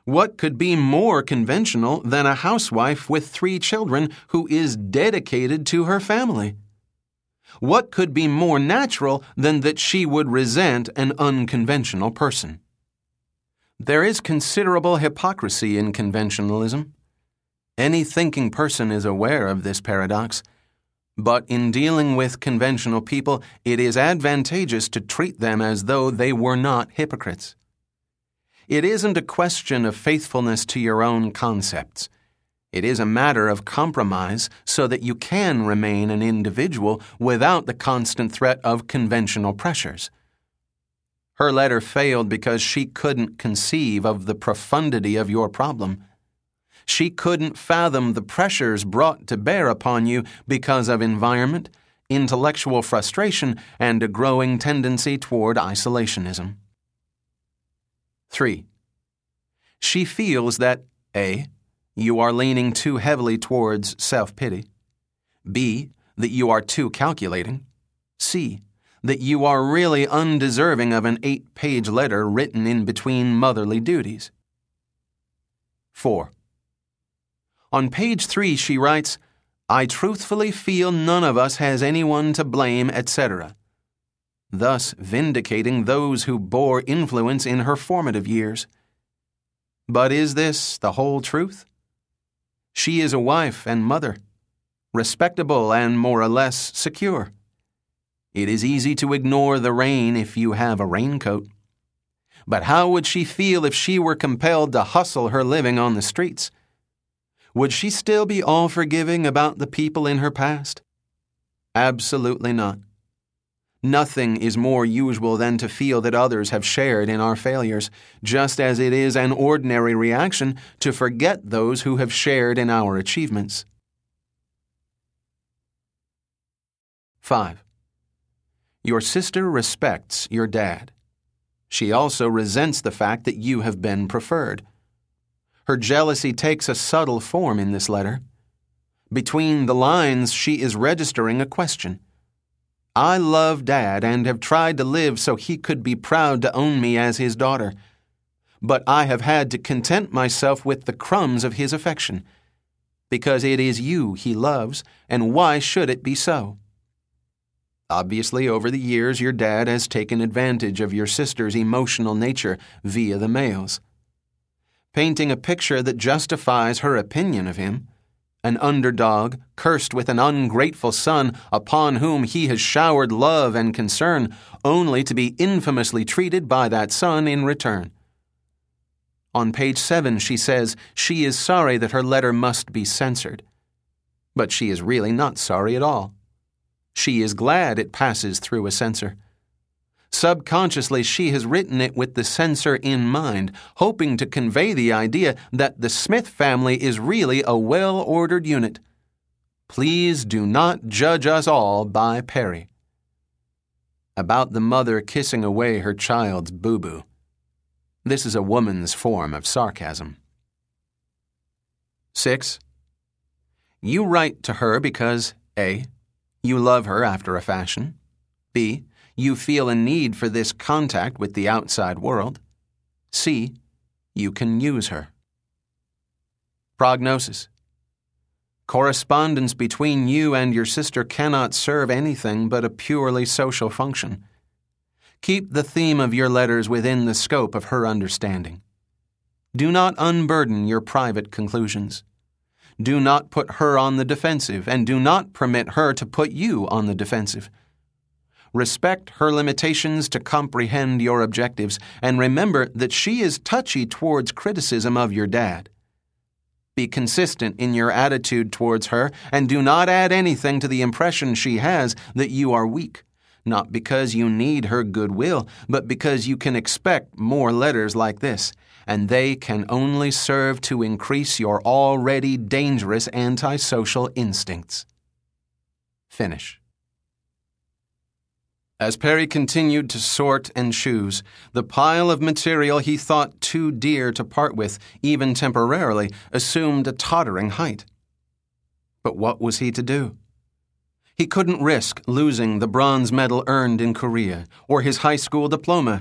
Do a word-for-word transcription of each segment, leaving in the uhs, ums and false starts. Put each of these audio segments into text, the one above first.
What could be more conventional than a housewife with three children who is dedicated to her family? What could be more natural than that she would resent an unconventional person? There is considerable hypocrisy in conventionalism. Any thinking person is aware of this paradox. But in dealing with conventional people, it is advantageous to treat them as though they were not hypocrites. It isn't a question of faithfulness to your own concepts. It is a matter of compromise so that you can remain an individual without the constant threat of conventional pressures. Her letter failed because she couldn't conceive of the profundity of your problem. She couldn't fathom the pressures brought to bear upon you because of environment, intellectual frustration, and a growing tendency toward isolationism. three. She feels that A. You are leaning too heavily towards self-pity. B. That you are too calculating. C. That you are really undeserving of an eight-page letter written in between motherly duties. four. On page three, she writes, I truthfully feel none of us has anyone to blame, et cetera, thus vindicating those who bore influence in her formative years. But is this the whole truth? She is a wife and mother, respectable and more or less secure. It is easy to ignore the rain if you have a raincoat. But how would she feel if she were compelled to hustle her living on the streets? Would she still be all forgiving about the people in her past? Absolutely not. Nothing is more usual than to feel that others have shared in our failures, just as it is an ordinary reaction to forget those who have shared in our achievements. five. Your sister respects your dad. She also resents the fact that you have been preferred. Her jealousy takes a subtle form in this letter. Between the lines, she is registering a question. I love Dad and have tried to live so he could be proud to own me as his daughter. But I have had to content myself with the crumbs of his affection, because it is you he loves, and why should it be so? Obviously, over the years, your dad has taken advantage of your sister's emotional nature via the mails, painting a picture that justifies her opinion of him. An underdog, cursed with an ungrateful son upon whom he has showered love and concern, only to be infamously treated by that son in return. On page seven, she says she is sorry that her letter must be censored. But she is really not sorry at all. She is glad it passes through a censor. Subconsciously, she has written it with the censor in mind, hoping to convey the idea that the Smith family is really a well-ordered unit. Please do not judge us all by Perry. About the mother kissing away her child's boo-boo. This is a woman's form of sarcasm. six. You write to her because A. You love her after a fashion. B. You feel a need for this contact with the outside world. C. You can use her. Prognosis. Correspondence between you and your sister cannot serve anything but a purely social function. Keep the theme of your letters within the scope of her understanding. Do not unburden your private conclusions. Do not put her on the defensive, and do not permit her to put you on the defensive. Respect her limitations to comprehend your objectives, and remember that she is touchy towards criticism of your dad. Be consistent in your attitude towards her, and do not add anything to the impression she has that you are weak, not because you need her goodwill, but because you can expect more letters like this, and they can only serve to increase your already dangerous antisocial instincts. Finish. As Perry continued to sort and choose, the pile of material he thought too dear to part with, even temporarily, assumed a tottering height. But what was he to do? He couldn't risk losing the bronze medal earned in Korea, or his high school diploma,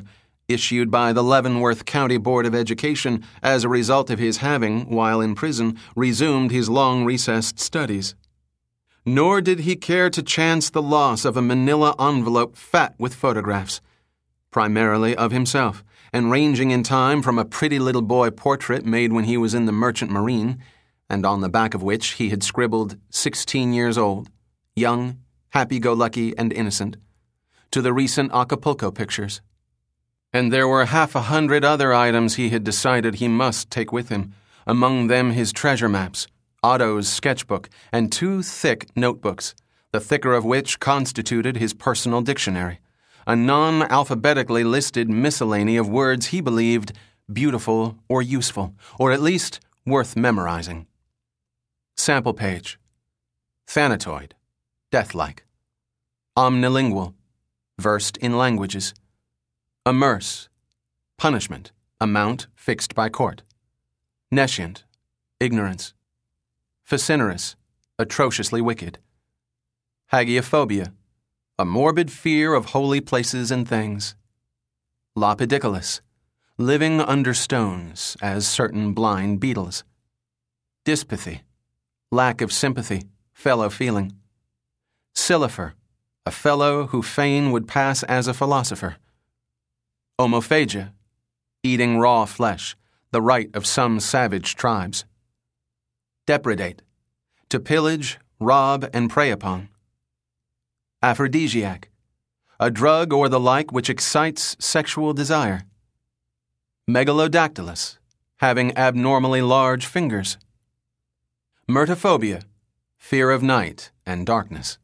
issued by the Leavenworth County Board of Education as a result of his having, while in prison, resumed his long-recessed studies. Nor did he care to chance the loss of a manila envelope fat with photographs, primarily of himself, and ranging in time from a pretty little boy portrait made when he was in the Merchant Marine, and on the back of which he had scribbled sixteen years old, young, happy-go-lucky, and innocent, to the recent Acapulco pictures. And there were half a hundred other items he had decided he must take with him, among them his treasure maps, Otto's sketchbook, and two thick notebooks, the thicker of which constituted his personal dictionary, a non-alphabetically listed miscellany of words he believed beautiful or useful, or at least worth memorizing. Sample page. Thanatoid, death-like. Omnilingual, versed in languages. Immerse, punishment, amount fixed by court. Nescient, ignorance. Fascinerous, atrociously wicked. Hagiophobia, a morbid fear of holy places and things. Lapidicus, living under stones, as certain blind beetles. Dyspathy, lack of sympathy, fellow feeling. Sillifer, a fellow who fain would pass as a philosopher. Homophagia, eating raw flesh, the right of some savage tribes. Depredate, to pillage, rob, and prey upon. Aphrodisiac, a drug or the like which excites sexual desire. Megalodactylus, having abnormally large fingers. Myrtophobia, fear of night and darkness.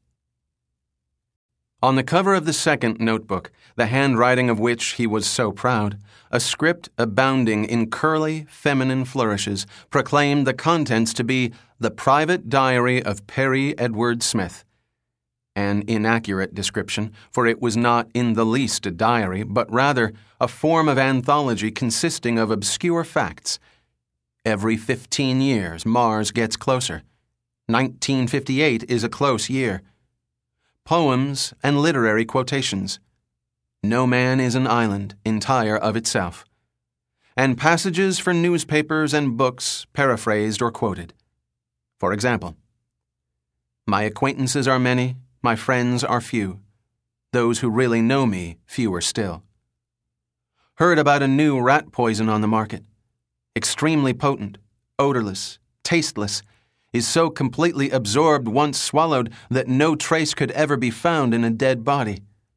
On the cover of the second notebook, the handwriting of which he was so proud, a script abounding in curly, feminine flourishes proclaimed the contents to be the private diary of Perry Edward Smith. An inaccurate description, for it was not in the least a diary, but rather a form of anthology consisting of obscure facts. Every fifteen years, Mars gets closer. nineteen fifty-eight is a close year. Poems and literary quotations. No man is an island, entire of itself. And passages for newspapers and books paraphrased or quoted. For example, my acquaintances are many, my friends are few. Those who really know me, fewer still. Heard about a new rat poison on the market. Extremely potent, odorless, tasteless, is so completely absorbed once swallowed that no trace could ever be found in a dead body.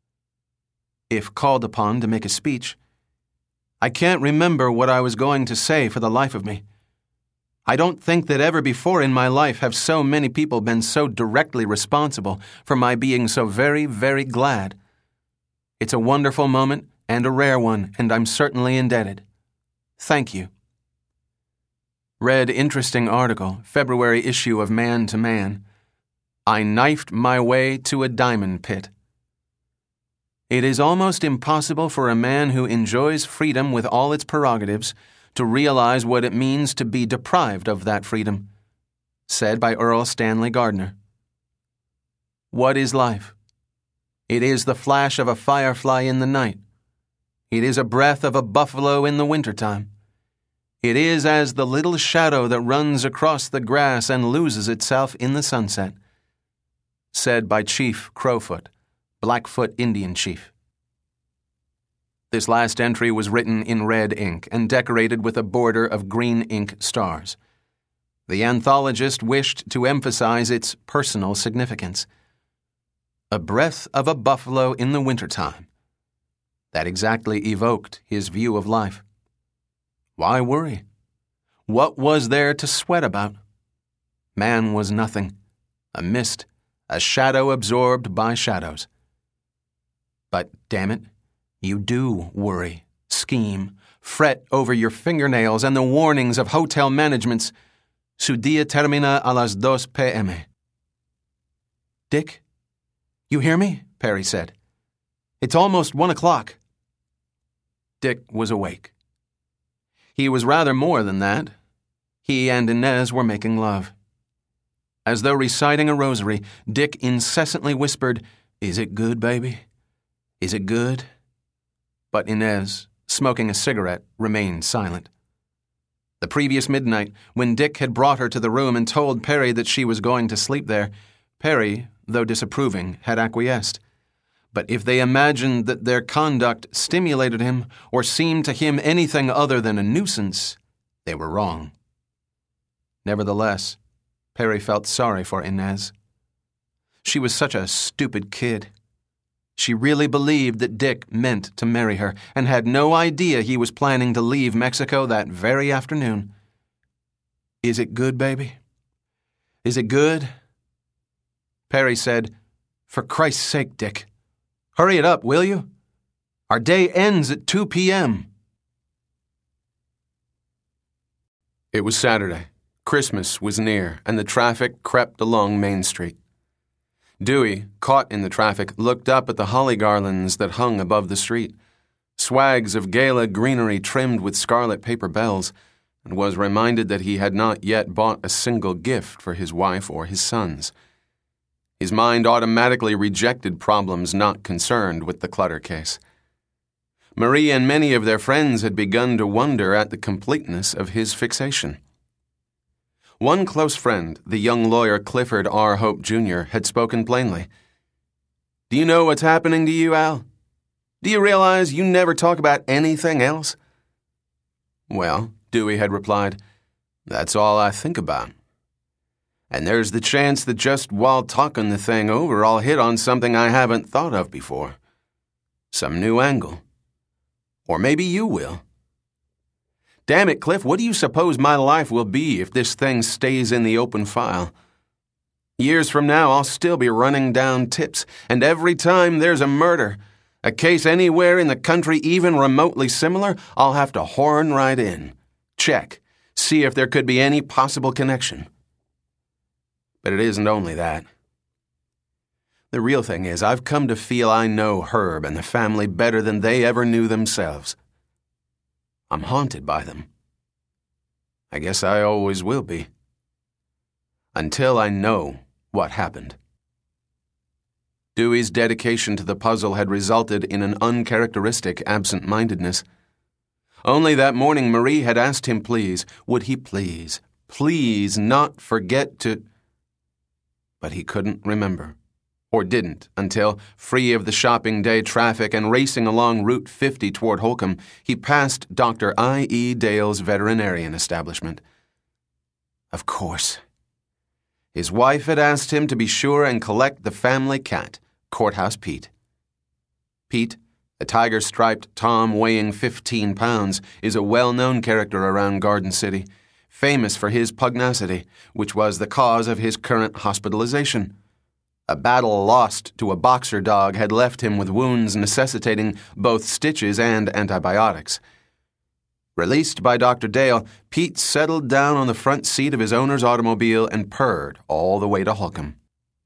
If called upon to make a speech, I can't remember what I was going to say for the life of me. I don't think that ever before in my life have so many people been so directly responsible for my being so very, very glad. It's a wonderful moment and a rare one, and I'm certainly indebted. Thank you. Read interesting article, February issue of Man to Man. I knifed my way to a diamond pit. It is almost impossible for a man who enjoys freedom with all its prerogatives to realize what it means to be deprived of that freedom. Said by Earl Stanley Gardner. What is life? It is the flash of a firefly in the night. It is a breath of a buffalo in the wintertime. It is as the little shadow that runs across the grass and loses itself in the sunset. Said by Chief Crowfoot, Blackfoot Indian chief. This last entry was written in red ink and decorated with a border of green ink stars. The anthologist wished to emphasize its personal significance. A breath of a buffalo in the wintertime. That exactly evoked his view of life. Why worry? What was there to sweat about? Man was nothing, a mist, a shadow absorbed by shadows. But, damn it, you do worry, scheme, fret over your fingernails and the warnings of hotel managements. Su día termina a las dos p m Dick? You hear me? Perry said. It's almost one o'clock. Dick was awake. He was rather more than that. He and Inez were making love. As though reciting a rosary, Dick incessantly whispered, "Is it good, baby? Is it good?" But Inez, smoking a cigarette, remained silent. The previous midnight, when Dick had brought her to the room and told Perry that she was going to sleep there, Perry, though disapproving, had acquiesced. But if they imagined that their conduct stimulated him or seemed to him anything other than a nuisance, they were wrong. Nevertheless, Perry felt sorry for Inez. She was such a stupid kid. She really believed that Dick meant to marry her and had no idea he was planning to leave Mexico that very afternoon. "Is it good, baby? Is it good?" Perry said, "For Christ's sake, Dick. Hurry it up, will you? Our day ends at two p.m. It was Saturday. Christmas was near, and the traffic crept along Main Street. Dewey, caught in the traffic, looked up at the holly garlands that hung above the street, swags of gala greenery trimmed with scarlet paper bells, and was reminded that he had not yet bought a single gift for his wife or his sons. His mind automatically rejected problems not concerned with the clutter case. Marie and many of their friends had begun to wonder at the completeness of his fixation. One close friend, the young lawyer Clifford R. Hope Junior, had spoken plainly. "Do you know what's happening to you, Al? Do you realize you never talk about anything else?" "Well," Dewey had replied, "that's all I think about. And there's the chance that just while talking the thing over, I'll hit on something I haven't thought of before. Some new angle. Or maybe you will. Damn it, Cliff, what do you suppose my life will be if this thing stays in the open file? Years from now, I'll still be running down tips, and every time there's a murder, a case anywhere in the country even remotely similar, I'll have to horn right in. Check. See if there could be any possible connection. But it isn't only that. The real thing is, I've come to feel I know Herb and the family better than they ever knew themselves. I'm haunted by them. I guess I always will be. Until I know what happened." Dewey's dedication to the puzzle had resulted in an uncharacteristic absent-mindedness. Only that morning Marie had asked him please, would he please, please not forget to... But he couldn't remember, or didn't, until, free of the shopping day traffic and racing along Route fifty toward Holcomb, he passed Doctor I E Dale's veterinarian establishment. Of course. His wife had asked him to be sure and collect the family cat, Courthouse Pete. Pete, a tiger-striped tom weighing fifteen pounds, is a well-known character around Garden City, famous for his pugnacity, which was the cause of his current hospitalization. A battle lost to a boxer dog had left him with wounds necessitating both stitches and antibiotics. Released by Doctor Dale, Pete settled down on the front seat of his owner's automobile and purred all the way to Holcomb.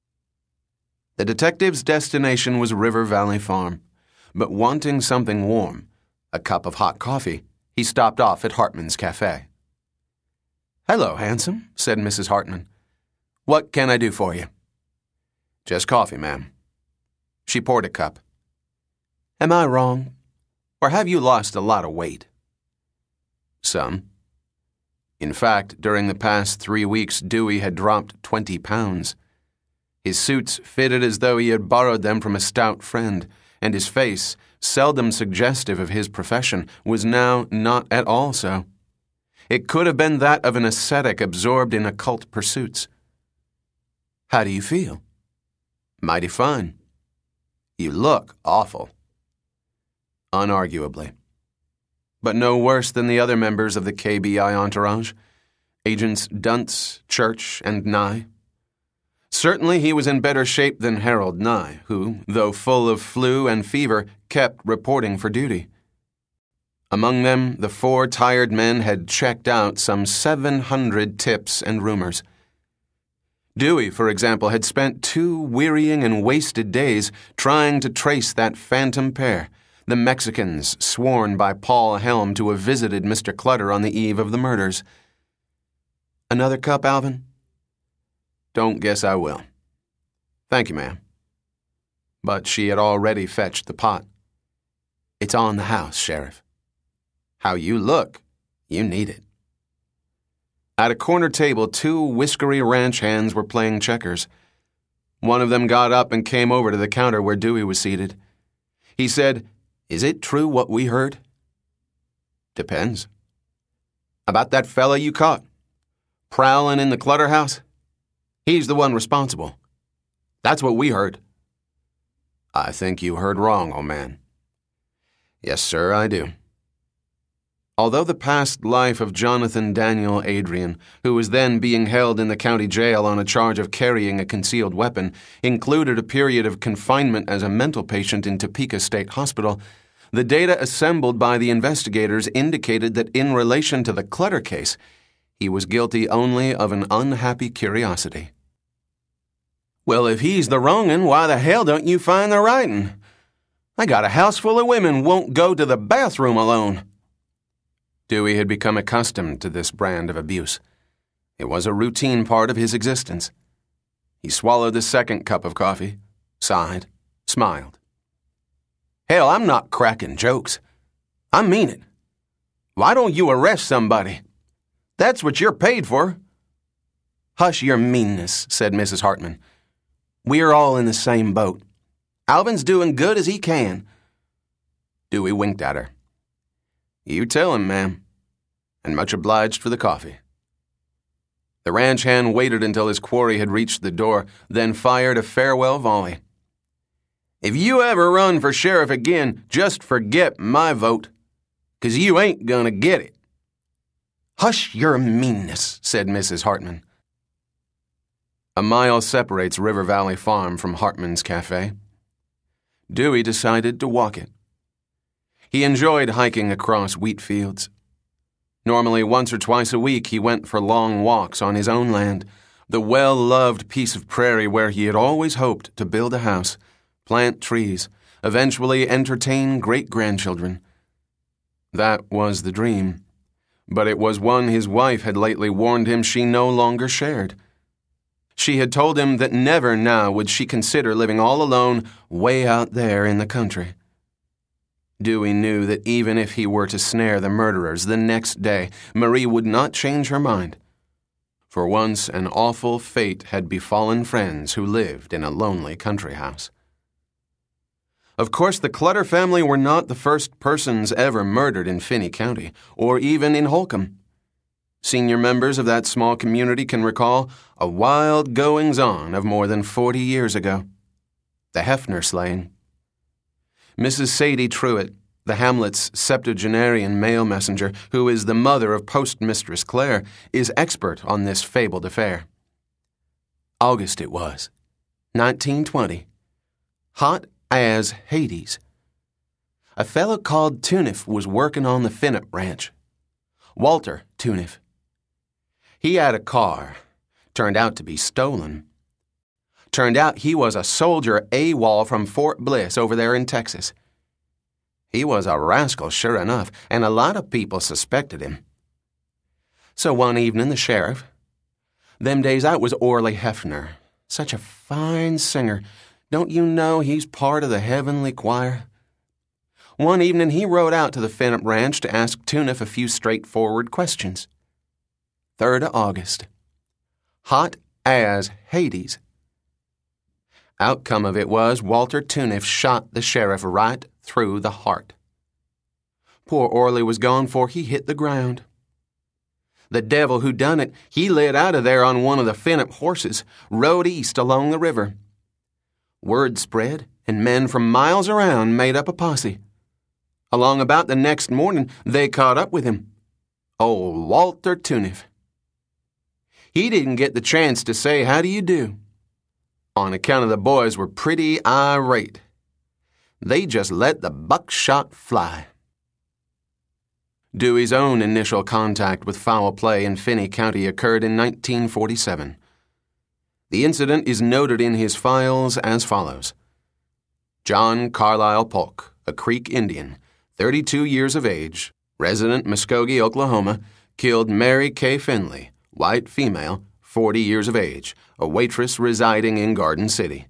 The detective's destination was River Valley Farm, but wanting something warm, a cup of hot coffee, he stopped off at Hartman's Cafe. "Hello, handsome," said Missus Hartman. "What can I do for you?" "Just coffee, ma'am." She poured a cup. "Am I wrong? Or have you lost a lot of weight?" "Some." In fact, during the past three weeks, Dewey had dropped twenty pounds. His suits fitted as though he had borrowed them from a stout friend, and his face, seldom suggestive of his profession, was now not at all so. It could have been that of an ascetic absorbed in occult pursuits. "How do you feel?" "Mighty fine." "You look awful." Unarguably. But no worse than the other members of the K B I entourage, Agents Duntz, Church, and Nye. Certainly he was in better shape than Harold Nye, who, though full of flu and fever, kept reporting for duty. Among them, the four tired men had checked out some seven hundred tips and rumors. Dewey, for example, had spent two wearying and wasted days trying to trace that phantom pair, the Mexicans sworn by Paul Helm to have visited Mister Clutter on the eve of the murders. "Another cup, Alvin?" "Don't guess I will." "Thank you, ma'am." But she had already fetched the pot. "It's on the house, Sheriff." How you look, you need it. At a corner table, two whiskery ranch hands were playing checkers. One of them got up and came over to the counter where Dewey was seated. He said, "Is it true what we heard?" "Depends." "About that fella you caught, prowling in the Clutter house? He's the one responsible. That's what we heard." "I think you heard wrong, old man." "Yes, sir, I do." Although the past life of Jonathan Daniel Adrian, who was then being held in the county jail on a charge of carrying a concealed weapon, included a period of confinement as a mental patient in Topeka State Hospital, the data assembled by the investigators indicated that in relation to the Clutter case, he was guilty only of an unhappy curiosity. "Well, if he's the wrong'un, why the hell don't you find the right'un? I got a house full of women won't go to the bathroom alone." Dewey had become accustomed to this brand of abuse. It was a routine part of his existence. He swallowed the second cup of coffee, sighed, smiled. "Hell, I'm not cracking jokes. I mean it. Why don't you arrest somebody? That's what you're paid for." "Hush your meanness," said Missus Hartman. "We're all in the same boat. Alvin's doing good as he can." Dewey winked at her. "You tell him, ma'am, and much obliged for the coffee." The ranch hand waited until his quarry had reached the door, then fired a farewell volley. "If you ever run for sheriff again, just forget my vote, 'cause you ain't gonna get it." "Hush your meanness," said Missus Hartman. A mile separates River Valley Farm from Hartman's Cafe. Dewey decided to walk it. He enjoyed hiking across wheat fields. Normally, once or twice a week, he went for long walks on his own land, the well-loved piece of prairie where he had always hoped to build a house, plant trees, eventually entertain great-grandchildren. That was the dream, but it was one his wife had lately warned him she no longer shared. She had told him that never now would she consider living all alone way out there in the country. Dewey knew that even if he were to snare the murderers the next day, Marie would not change her mind. For once, an awful fate had befallen friends who lived in a lonely country house. Of course, the Clutter family were not the first persons ever murdered in Finney County, or even in Holcomb. Senior members of that small community can recall a wild goings-on of more than forty years ago. The Hefner slaying. Missus Sadie Truitt, the hamlet's septuagenarian mail messenger, who is the mother of Postmistress Clare, is expert on this fabled affair. August it was, nineteen twenty. Hot as Hades. A fellow called Tuniff was working on the Finnip Ranch. Walter Tuniff. He had a car. Turned out to be stolen. Turned out he was a soldier AWOL from Fort Bliss over there in Texas. He was a rascal, sure enough, and a lot of people suspected him. So one evening the sheriff, them days out was Orley Hefner, such a fine singer. Don't you know he's part of the heavenly choir? One evening he rode out to the Finnip Ranch to ask Tuniff a few straightforward questions. Third of August. Hot as Hades. Outcome of it was Walter Tuniff shot the sheriff right through the heart. Poor Orley was gone for he hit the ground. The devil who done it, he lit out of there on one of the Finnip horses, rode east along the river. Word spread, and men from miles around made up a posse. Along about the next morning, they caught up with him. Old Walter Tuniff. He didn't get the chance to say how do you do, on account of the boys were pretty irate. They just let the buckshot fly. Dewey's own initial contact with foul play in Finney County occurred in nineteen forty-seven. The incident is noted in his files as follows. John Carlisle Polk, a Creek Indian, thirty-two years of age, resident Muskogee, Oklahoma, killed Mary K. Finley, white female, forty years of age, a waitress residing in Garden City.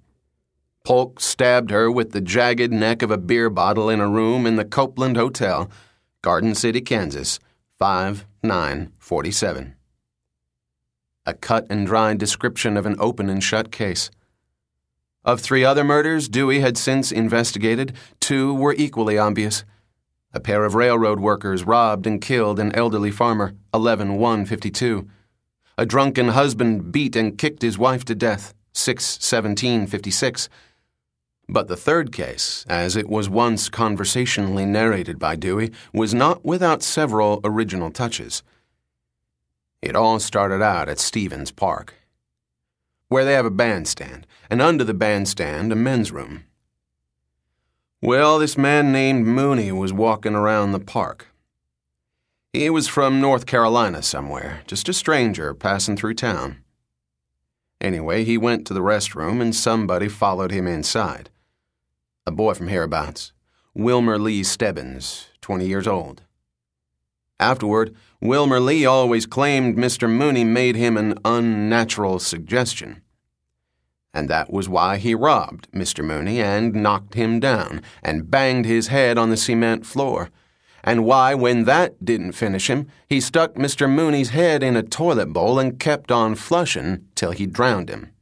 Polk stabbed her with the jagged neck of a beer bottle in a room in the Copeland Hotel, Garden City, Kansas, five nine forty-seven. A cut and dried description of an open and shut case. Of three other murders Dewey had since investigated, two were equally obvious. A pair of railroad workers robbed and killed an elderly farmer, eleven one fifty-two. A drunken husband beat and kicked his wife to death, six seventeen fifty-six. But the third case, as it was once conversationally narrated by Dewey, was not without several original touches. It all started out at Stevens Park, where they have a bandstand, and under the bandstand, a men's room. Well, this man named Mooney was walking around the park. He was from North Carolina somewhere, just a stranger passing through town. Anyway, he went to the restroom and somebody followed him inside. A boy from hereabouts, Wilmer Lee Stebbins, twenty years old. Afterward, Wilmer Lee always claimed Mister Mooney made him an unnatural suggestion. And that was why he robbed Mister Mooney and knocked him down and banged his head on the cement floor, and why, when that didn't finish him, he stuck Mister Mooney's head in a toilet bowl and kept on flushing till he drowned him.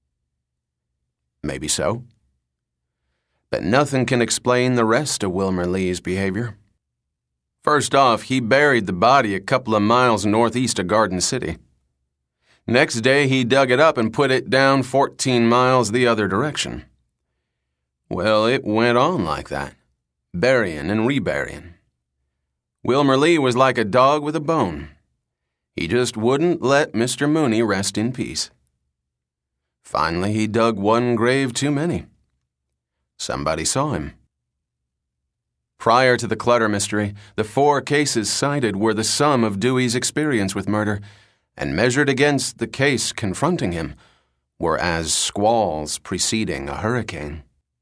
Maybe so. But nothing can explain the rest of Wilmer Lee's behavior. First off, he buried the body a couple of miles northeast of Garden City. Next day, he dug it up and put it down fourteen miles the other direction. Well, it went on like that, burying and reburying. Wilmer Lee was like a dog with a bone. He just wouldn't let Mister Mooney rest in peace. Finally, he dug one grave too many. Somebody saw him. Prior to the Clutter mystery, the four cases cited were the sum of Dewey's experience with murder, and measured against the case confronting him, were as squalls preceding a hurricane.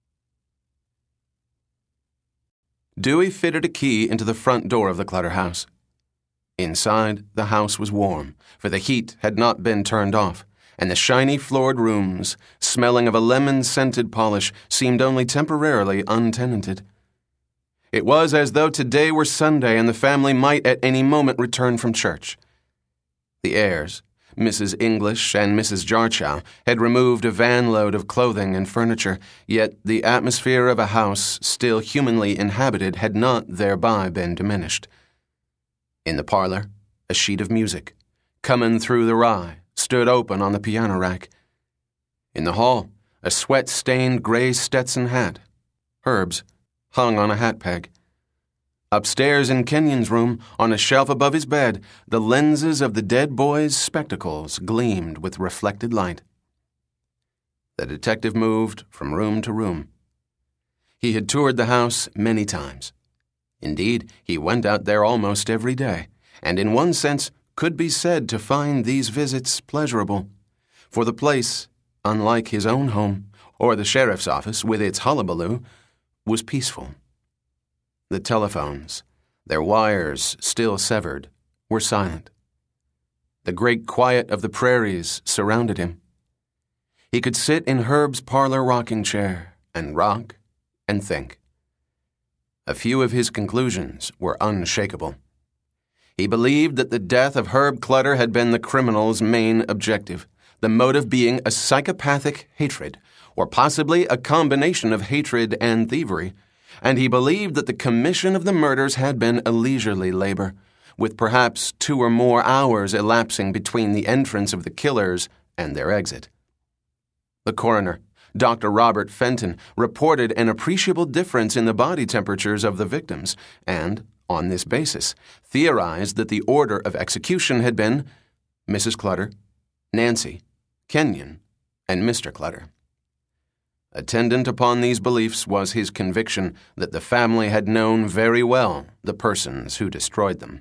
Dewey fitted a key into the front door of the Clutter house. Inside, the house was warm, for the heat had not been turned off, and the shiny floored rooms, smelling of a lemon-scented polish, seemed only temporarily untenanted. It was as though today were Sunday and the family might at any moment return from church. The heirs, Missus English and Missus Jarchow, had removed a van-load of clothing and furniture, yet the atmosphere of a house still humanly inhabited had not thereby been diminished. In the parlor, a sheet of music, Comin' Through the Rye, stood open on the piano rack. In the hall, a sweat-stained gray Stetson hat, Herb's, hung on a hat peg. Upstairs in Kenyon's room, on a shelf above his bed, the lenses of the dead boy's spectacles gleamed with reflected light. The detective moved from room to room. He had toured the house many times. Indeed, he went out there almost every day, and in one sense could be said to find these visits pleasurable, for the place, unlike his own home, or the sheriff's office with its hullabaloo, was peaceful. The telephones, their wires still severed, were silent. The great quiet of the prairies surrounded him. He could sit in Herb's parlor rocking chair and rock and think. A few of his conclusions were unshakable. He believed that the death of Herb Clutter had been the criminal's main objective, the motive being a psychopathic hatred, or possibly a combination of hatred and thievery, and he believed that the commission of the murders had been a leisurely labor, with perhaps two or more hours elapsing between the entrance of the killers and their exit. The coroner, Doctor Robert Fenton, reported an appreciable difference in the body temperatures of the victims, and, on this basis, theorized that the order of execution had been Missus Clutter, Nancy, Kenyon, and Mister Clutter. Attendant upon these beliefs was his conviction that the family had known very well the persons who destroyed them.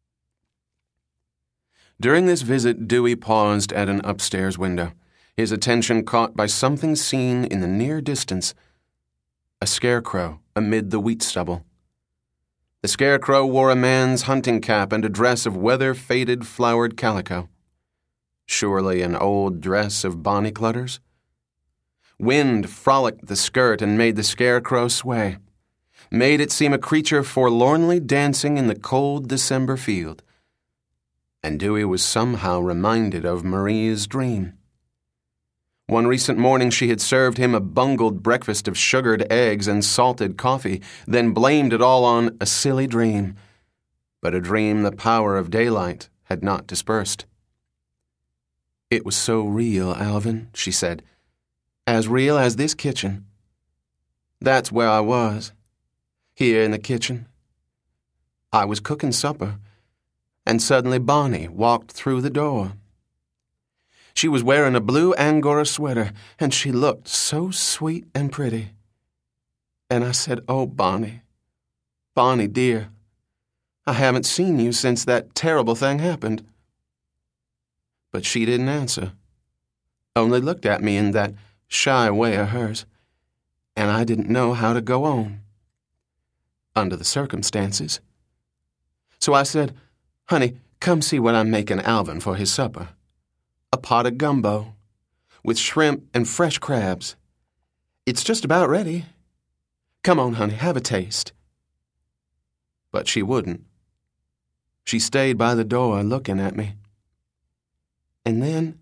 During this visit, Dewey paused at an upstairs window, his attention caught by something seen in the near distance, a scarecrow amid the wheat stubble. The scarecrow wore a man's hunting cap and a dress of weather-faded flowered calico. Surely an old dress of Bonnie Clutter's? Wind frolicked the skirt and made the scarecrow sway. made it seem a creature forlornly dancing in the cold December field. And Dewey was somehow reminded of Marie's dream. One recent morning she had served him a bungled breakfast of sugared eggs and salted coffee, then blamed it all on a silly dream. But a dream the power of daylight had not dispersed. "It was so real, Alvin," she said. "As real as this kitchen. That's where I was, here in the kitchen. I was cooking supper, and suddenly Bonnie walked through the door. She was wearing a blue Angora sweater, and she looked so sweet and pretty. And I said, 'Oh, Bonnie, Bonnie, dear, I haven't seen you since that terrible thing happened.' But she didn't answer, only looked at me in that shy way of hers, and I didn't know how to go on, under the circumstances. So I said, 'Honey, come see what I'm making Alvin for his supper. A pot of gumbo, with shrimp and fresh crabs. It's just about ready. Come on, honey, have a taste.' But she wouldn't. She stayed by the door looking at me. And then,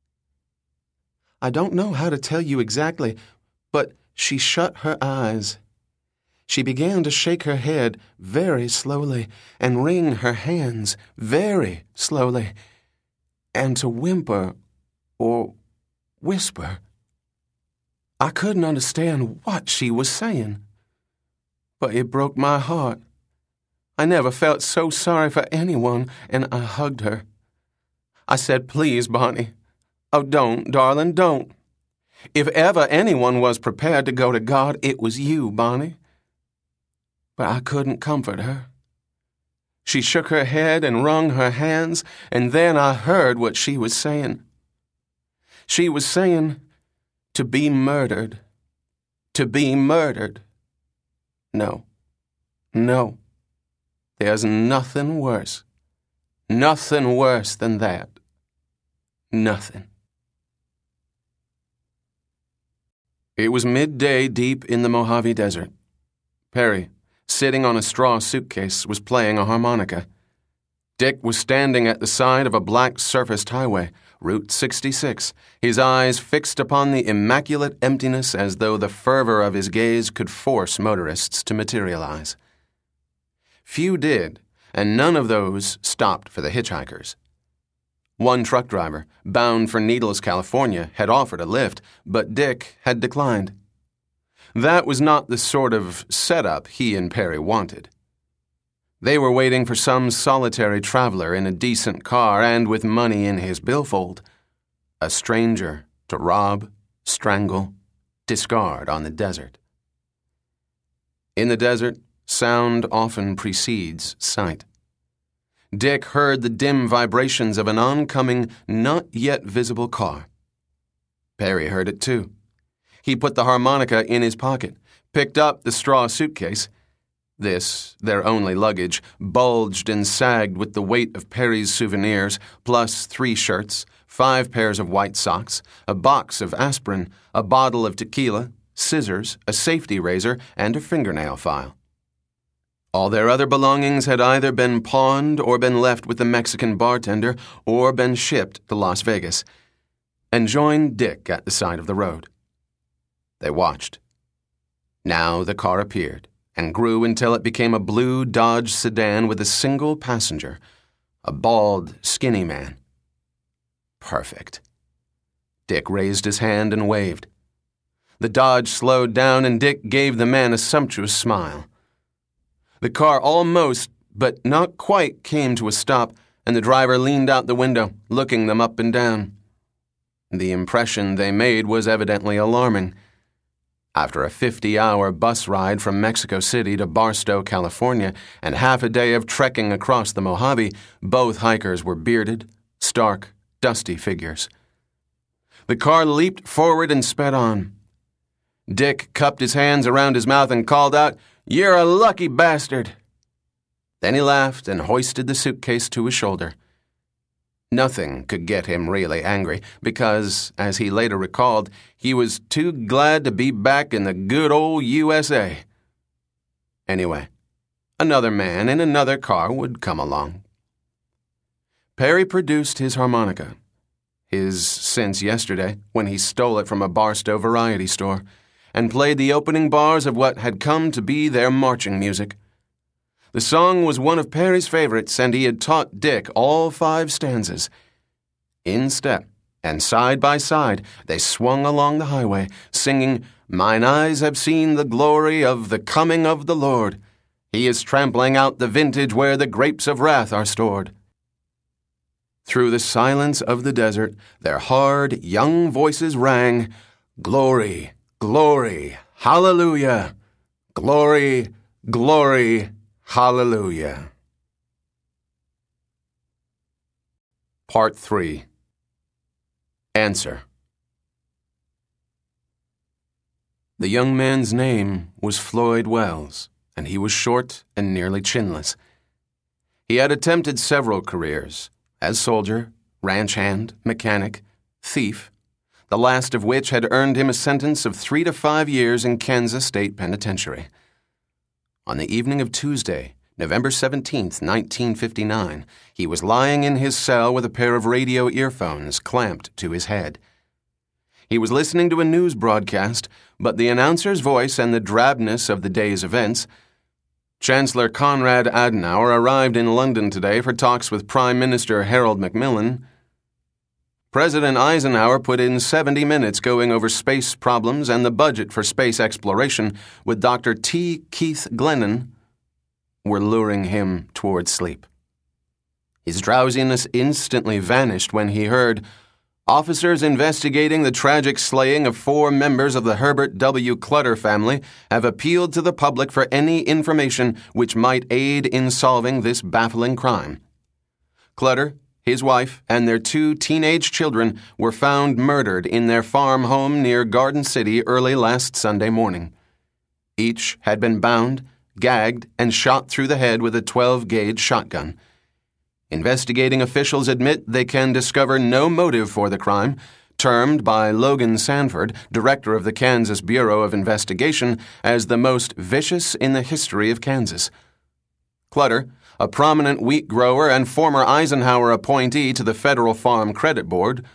I don't know how to tell you exactly, but she shut her eyes. She began to shake her head very slowly and wring her hands very slowly, and to whimper or whisper. I couldn't understand what she was saying, but it broke my heart. I never felt so sorry for anyone, and I hugged her. I said, 'Please, Bonnie. Oh, don't, darling, don't. If ever anyone was prepared to go to God, it was you, Bonnie.' But I couldn't comfort her. She shook her head and wrung her hands, and then I heard what she was saying. She was saying, 'To be murdered. To be murdered.' No. No. There's nothing worse. Nothing worse than that. Nothing." It was midday deep in the Mojave Desert. Perry, sitting on a straw suitcase, was playing a harmonica. Dick was standing at the side of a black-surfaced highway, Route sixty-six, his eyes fixed upon the immaculate emptiness as though the fervor of his gaze could force motorists to materialize. Few did, and none of those stopped for the hitchhikers. One truck driver, bound for Needles, California, had offered a lift, but Dick had declined. That was not the sort of setup he and Perry wanted. They were waiting for some solitary traveler in a decent car and with money in his billfold, a stranger to rob, strangle, discard on the desert. In the desert, sound often precedes sight. Dick heard the dim vibrations of an oncoming, not yet visible car. Perry heard it too. He put the harmonica in his pocket, picked up the straw suitcase. This, their only luggage, bulged and sagged with the weight of Perry's souvenirs, plus three shirts, five pairs of white socks, a box of aspirin, a bottle of tequila, scissors, a safety razor, and a fingernail file. All their other belongings had either been pawned or been left with the Mexican bartender or been shipped to Las Vegas, and joined Dick at the side of the road. They watched. Now the car appeared and grew until it became a blue Dodge sedan with a single passenger, a bald, skinny man. Perfect. Dick raised his hand and waved. The Dodge slowed down and Dick gave the man a sumptuous smile. The car almost, but not quite, came to a stop, and the driver leaned out the window, looking them up and down. The impression they made was evidently alarming. After a fifty-hour bus ride from Mexico City to Barstow, California, and half a day of trekking across the Mojave, both hikers were bearded, stark, dusty figures. The car leaped forward and sped on. Dick cupped his hands around his mouth and called out, "You're a lucky bastard." Then he laughed and hoisted the suitcase to his shoulder. Nothing could get him really angry because, as he later recalled, he was too glad to be back in the good old U S A. Anyway, another man in another car would come along. Perry produced his harmonica, his since yesterday, when he stole it from a Barstow variety store, and played the opening bars of what had come to be their marching music. The song was one of Perry's favorites, and he had taught Dick all five stanzas. In step, and side by side, they swung along the highway, singing, "Mine eyes have seen the glory of the coming of the Lord. He is trampling out the vintage where the grapes of wrath are stored." Through the silence of the desert, their hard, young voices rang, "Glory, glory, hallelujah! Glory, glory, hallelujah!" Part three. Answer. The young man's name was Floyd Wells, and he was short and nearly chinless. He had attempted several careers, as soldier, ranch hand, mechanic, thief, the last of which had earned him a sentence of three to five years in Kansas State Penitentiary. On the evening of Tuesday, November seventeenth, nineteen fifty-nine, he was lying in his cell with a pair of radio earphones clamped to his head. He was listening to a news broadcast, but the announcer's voice and the drabness of the day's events. Chancellor Konrad Adenauer arrived in London today for talks with Prime Minister Harold Macmillan. President Eisenhower put in seventy minutes going over space problems and the budget for space exploration with Doctor T. Keith Glennon, were luring him toward sleep. His drowsiness instantly vanished when he heard, "Officers investigating the tragic slaying of four members of the Herbert W. Clutter family have appealed to the public for any information which might aid in solving this baffling crime. Clutter, his wife, and their two teenage children were found murdered in their farm home near Garden City early last Sunday morning. Each had been bound, gagged, and shot through the head with a twelve-gauge shotgun. Investigating officials admit they can discover no motive for the crime, termed by Logan Sanford, director of the Kansas Bureau of Investigation, as the most vicious in the history of Kansas. Clutter, a prominent wheat grower and former Eisenhower appointee to the Federal Farm Credit Board."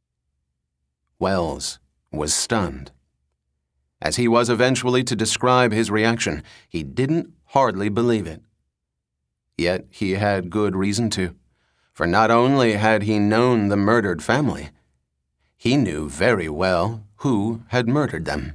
Wells was stunned. As he was eventually to describe his reaction, he didn't hardly believe it. Yet he had good reason to, for not only had he known the murdered family, he knew very well who had murdered them.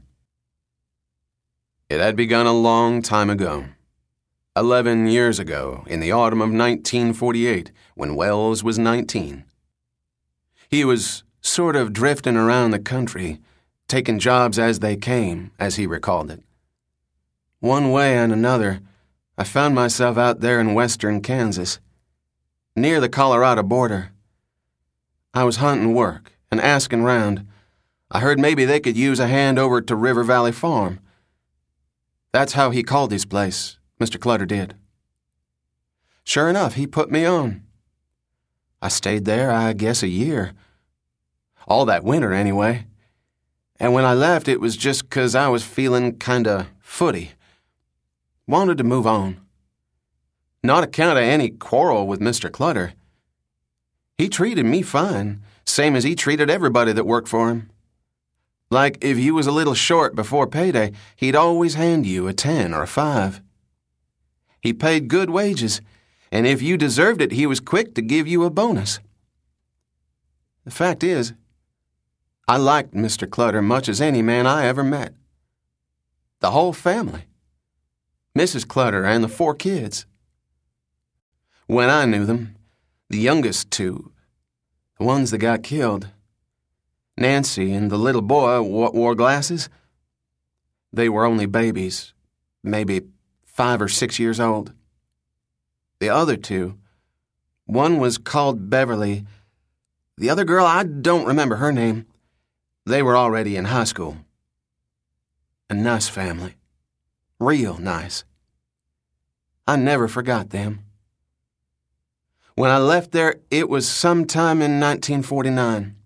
It had begun a long time ago, eleven years ago, in the autumn of nineteen forty-eight, when Wells was nineteen. He was sort of drifting around the country, taking jobs as they came, as he recalled it. One way and another, I found myself out there in western Kansas, near the Colorado border. I was hunting work and asking round. I heard maybe they could use a hand over to River Valley Farm. That's how he called his place, Mister Clutter did. Sure enough, he put me on. I stayed there, I guess, a year. All that winter, anyway. And when I left, it was just 'cause I was feeling kinda footy. Wanted to move on. Not account of any quarrel with Mister Clutter. He treated me fine, same as he treated everybody that worked for him. Like if you was a little short before payday, he'd always hand you a ten or a five. He paid good wages, and if you deserved it, he was quick to give you a bonus. The fact is, I liked Mister Clutter much as any man I ever met. The whole family. Missus Clutter and the four kids. When I knew them, the youngest two, the ones that got killed, Nancy and the little boy what wore glasses, they were only babies, maybe five or six years old. The other two, one was called Beverly. The other girl, I don't remember her name. They were already in high school. A nice family. Real nice. I never forgot them. When I left there, it was sometime in nineteen forty-nine.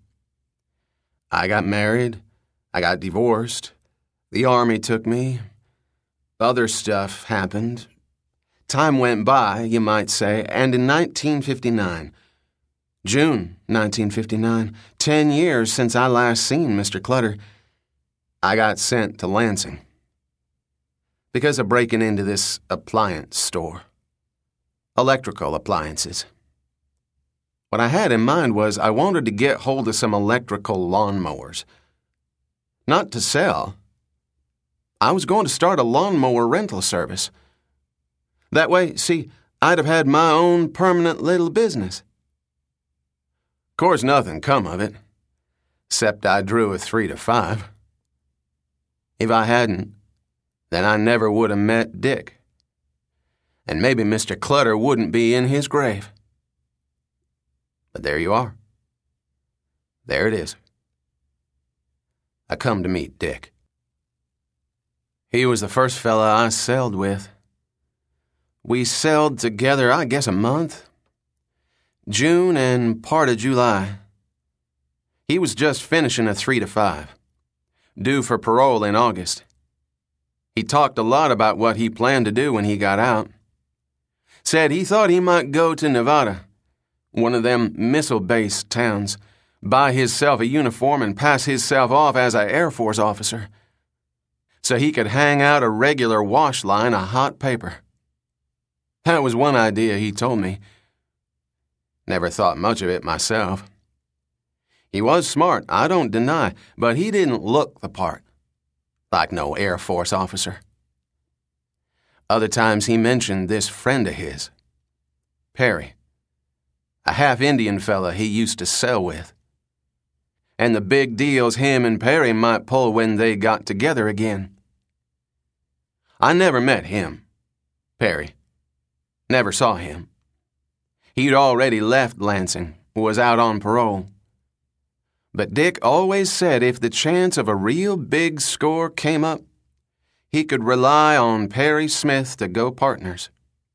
I got married. I got divorced. The Army took me. Other stuff happened. Time went by, you might say, and in nineteen fifty-nine, June nineteen fifty-nine, ten years since I last seen Mister Clutter, I got sent to Lansing because of breaking into this appliance store. Electrical appliances. What I had in mind was I wanted to get hold of some electrical lawnmowers. Not to sell. I was going to start a lawnmower rental service. That way, see, I'd have had my own permanent little business. Of course, nothing come of it, except I drew a three to five. If I hadn't, then I never would have met Dick. And maybe Mister Clutter wouldn't be in his grave. But there you are. There it is. I come to meet Dick. He was the first fella I sailed with. We sailed together, I guess, a month. June and part of July. He was just finishing a three to five, due for parole in August. He talked a lot about what he planned to do when he got out. Said he thought he might go to Nevada, one of them missile-based towns, buy hisself a uniform and pass hisself off as a Air Force officer, so he could hang out a regular wash line of hot paper. That was one idea he told me. Never thought much of it myself. He was smart, I don't deny, but he didn't look the part, like no Air Force officer. Other times he mentioned this friend of his, Perry, a half-Indian fella he used to sell with, and the big deals him and Perry might pull when they got together again. I never met him, Perry. Never saw him. He'd already left Lansing, was out on parole. But Dick always said if the chance of a real big score came up, he could rely on Perry Smith to go partners.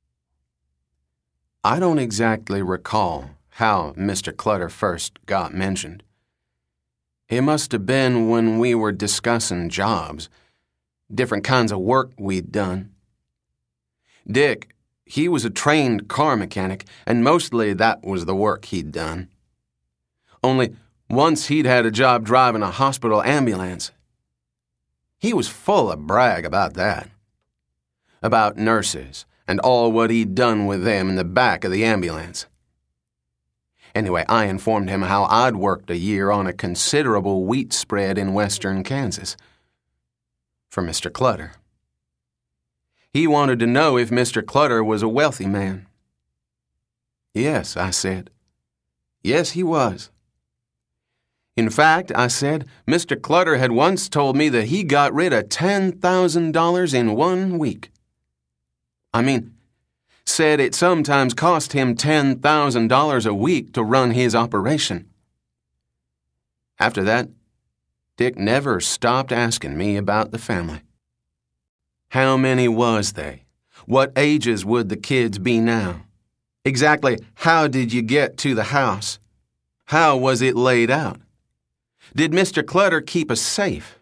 I don't exactly recall how Mister Clutter first got mentioned. It must have been when we were discussing jobs, different kinds of work we'd done. Dick, he was a trained car mechanic, and mostly that was the work he'd done. Only once he'd had a job driving a hospital ambulance. He was full of brag about that. About nurses and all what he'd done with them in the back of the ambulance. Anyway, I informed him how I'd worked a year on a considerable wheat spread in western Kansas for Mister Clutter. He wanted to know if Mister Clutter was a wealthy man. Yes, I said. Yes, he was. In fact, I said, Mister Clutter had once told me that he got rid of ten thousand dollars in one week. I mean, said it sometimes cost him ten thousand dollars a week to run his operation. After that, Dick never stopped asking me about the family. How many was they? What ages would the kids be now? Exactly how did you get to the house? How was it laid out? Did Mister Clutter keep us safe?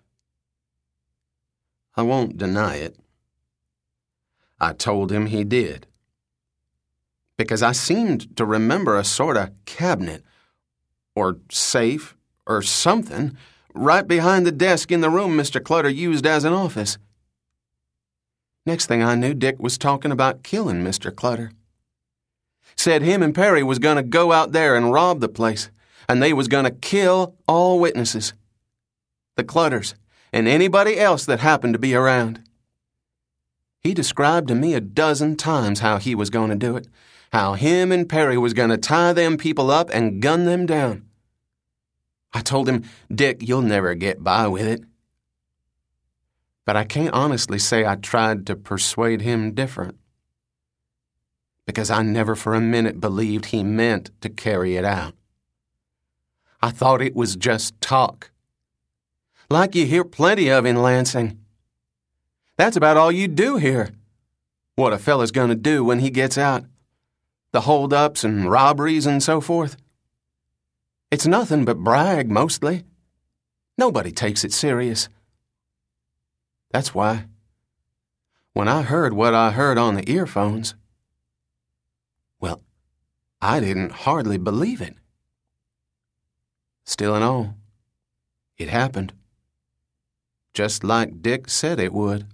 I won't deny it. I told him he did. Because I seemed to remember a sort of cabinet, or safe, or something, right behind the desk in the room Mister Clutter used as an office. Next thing I knew, Dick was talking about killing Mister Clutter. Said him and Perry was going to go out there and rob the place, and they was going to kill all witnesses. The Clutters, and anybody else that happened to be around. He described to me a dozen times how he was going to do it, how him and Perry was going to tie them people up and gun them down. I told him, Dick, you'll never get by with it. But I can't honestly say I tried to persuade him different. Because I never for a minute believed he meant to carry it out. I thought it was just talk. Like you hear plenty of in Lansing. That's about all you do here. What a fella's going to do when he gets out. The hold-ups and robberies and so forth. It's nothing but brag, mostly. Nobody takes it serious. That's why. When I heard what I heard on the earphones, well, I didn't hardly believe it. Still and all, it happened. Just like Dick said it would.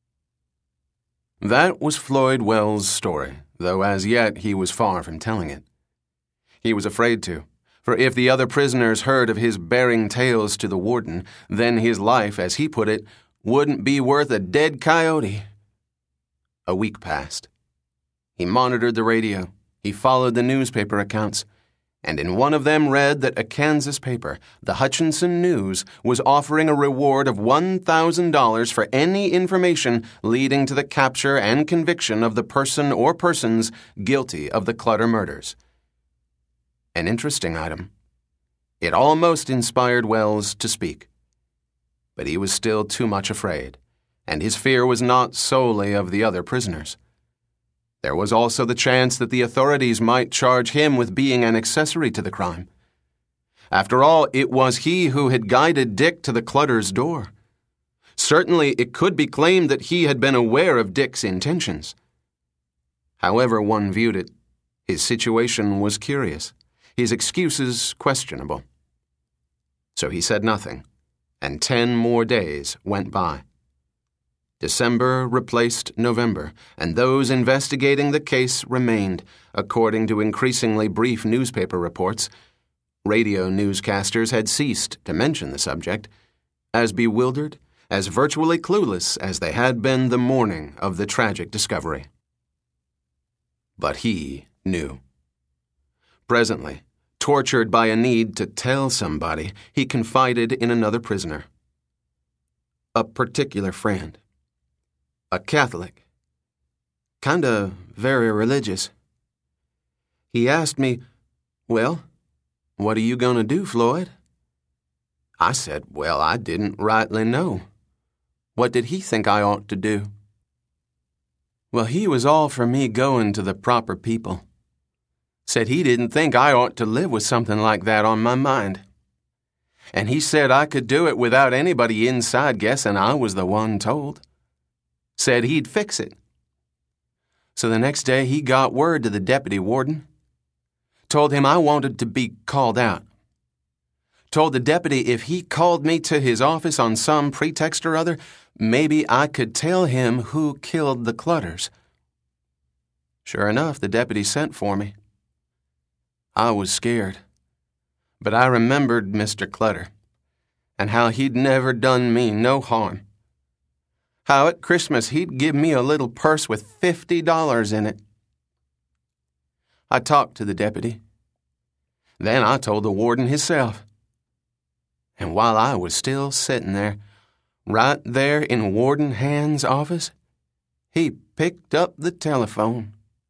That was Floyd Wells' story, though as yet he was far from telling it. He was afraid to, for if the other prisoners heard of his bearing tales to the warden, then his life, as he put it, wouldn't be worth a dead coyote. A week passed. He monitored the radio. He followed the newspaper accounts, and in one of them read that a Kansas paper, the Hutchinson News, was offering a reward of one thousand dollars for any information leading to the capture and conviction of the person or persons guilty of the Clutter murders. An interesting item. It almost inspired Wells to speak. But he was still too much afraid, and his fear was not solely of the other prisoners. There was also the chance that the authorities might charge him with being an accessory to the crime. After all, it was he who had guided Dick to the Clutter's door. Certainly, it could be claimed that he had been aware of Dick's intentions. However one viewed it, his situation was curious, his excuses questionable. So he said nothing, and ten more days went by. December replaced November, and those investigating the case remained, according to increasingly brief newspaper reports. Radio newscasters had ceased to mention the subject, as bewildered, as virtually clueless as they had been the morning of the tragic discovery. But he knew. Presently, tortured by a need to tell somebody, he confided in another prisoner. A particular friend. A Catholic. Kinda very religious. He asked me, "Well, what are you gonna do, Floyd?" I said, well, I didn't rightly know. What did he think I ought to do? Well, he was all for me going to the proper people. Said he didn't think I ought to live with something like that on my mind. And he said I could do it without anybody inside guessing I was the one told. Said he'd fix it. So the next day he got word to the deputy warden. Told him I wanted to be called out. Told the deputy if he called me to his office on some pretext or other, maybe I could tell him who killed the Clutters. Sure enough, the deputy sent for me. I was scared, but I remembered Mister Clutter and how he'd never done me no harm. How at Christmas he'd give me a little purse with fifty dollars in it. I talked to the deputy. Then I told the warden himself. And while I was still sitting there, right there in Warden Hand's office, he picked up the telephone.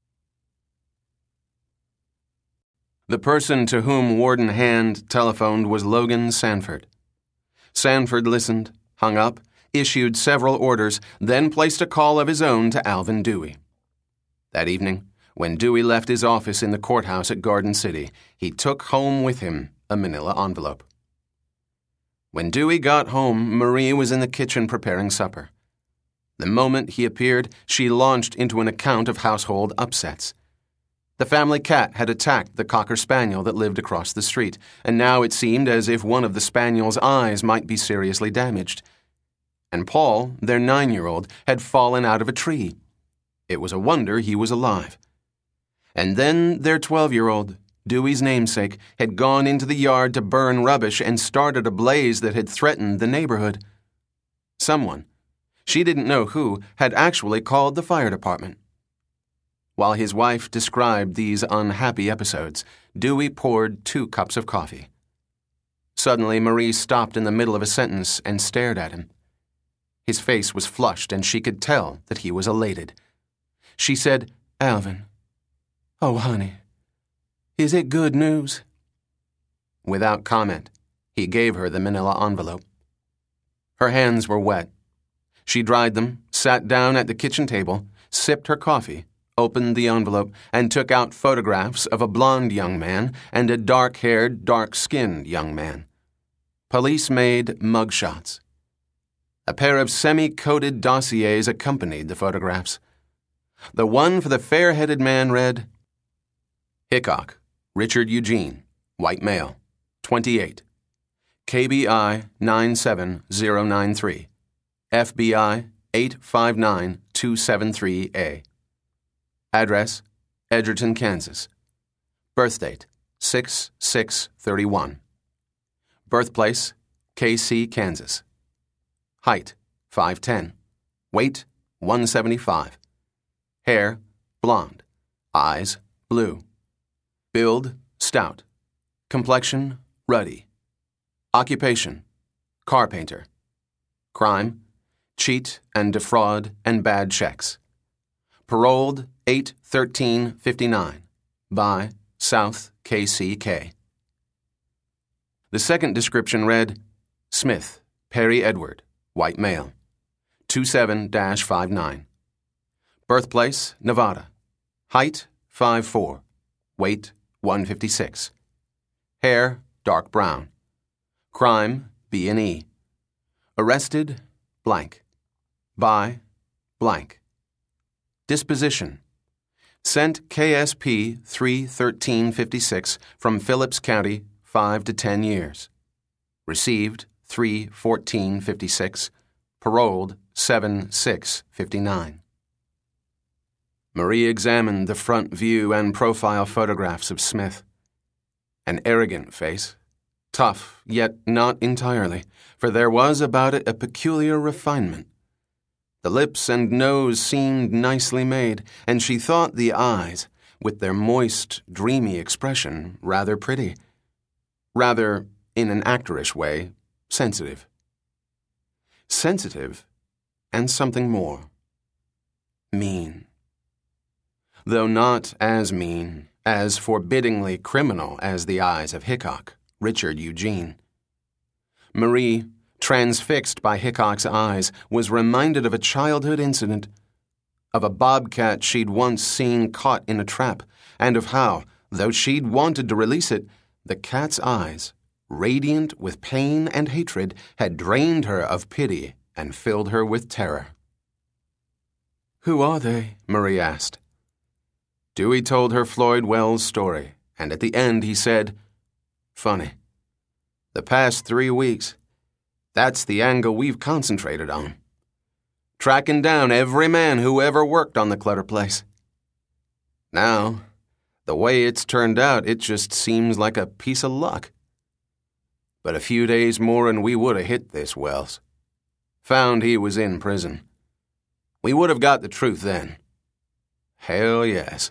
The person to whom Warden Hand telephoned was Logan Sanford. Sanford listened, hung up, issued several orders, then placed a call of his own to Alvin Dewey. That evening, when Dewey left his office in the courthouse at Garden City, he took home with him a manila envelope. When Dewey got home, Marie was in the kitchen preparing supper. The moment he appeared, she launched into an account of household upsets. The family cat had attacked the cocker spaniel that lived across the street, and now it seemed as if one of the spaniel's eyes might be seriously damaged. And Paul, their nine-year-old, had fallen out of a tree. It was a wonder he was alive. And then their twelve-year-old, Dewey's namesake, had gone into the yard to burn rubbish and started a blaze that had threatened the neighborhood. Someone, she didn't know who, had actually called the fire department. While his wife described these unhappy episodes, Dewey poured two cups of coffee. Suddenly, Marie stopped in the middle of a sentence and stared at him. His face was flushed, and she could tell that he was elated. She said, "Alvin, oh, honey, is it good news?" Without comment, he gave her the manila envelope. Her hands were wet. She dried them, sat down at the kitchen table, sipped her coffee, opened the envelope, and took out photographs of a blond young man and a dark-haired, dark-skinned young man. Police-made mugshots. A pair of semi-coded dossiers accompanied the photographs. The one for the fair-headed man read, Hickok, Richard Eugene, white male, twenty-eight, K B I nine seven zero nine three, F B I eight five nine two seven three A. Address, Edgerton, Kansas. Birth date, six six thirty-one. Birthplace, K C, Kansas. Height, five ten. Weight, one seventy-five. Hair, blonde. Eyes, blue. Build, stout. Complexion, ruddy. Occupation, car painter. Crime, cheat and defraud and bad checks. Paroled, eight thirteen fifty-nine. By South K C K. The second description read, Smith, Perry Edward, white male, twenty-seven fifty-nine. Birthplace, Nevada. Height, five four. Weight, one fifty-six. Hair, dark brown. Crime, B and E. Arrested, blank. By, blank. Disposition. Sent K S P three thirteen fifty-six from Phillips County, five to ten years. Received, three fourteen fifty-six. Paroled, seven six fifty-nine. Marie examined the front view and profile photographs of Smith. An arrogant face. Tough, yet not entirely, for there was about it a peculiar refinement. The lips and nose seemed nicely made, and she thought the eyes, with their moist, dreamy expression, rather pretty. Rather, in an actorish way, sensitive. Sensitive, and something more. Mean. Though not as mean, as forbiddingly criminal as the eyes of Hickok, Richard Eugene. Marie, transfixed by Hickok's eyes, was reminded of a childhood incident, of a bobcat she'd once seen caught in a trap, and of how, though she'd wanted to release it, the cat's eyes, radiant with pain and hatred, had drained her of pity and filled her with terror. "Who are they?" Marie asked. Dewey told her Floyd Wells' story, and at the end he said, "Funny. The past three weeks, that's the angle we've concentrated on. Tracking down every man who ever worked on the Clutter place. Now, the way it's turned out, it just seems like a piece of luck. But a few days more and we would have hit this Wells. Found he was in prison. We would have got the truth then. Hell yes."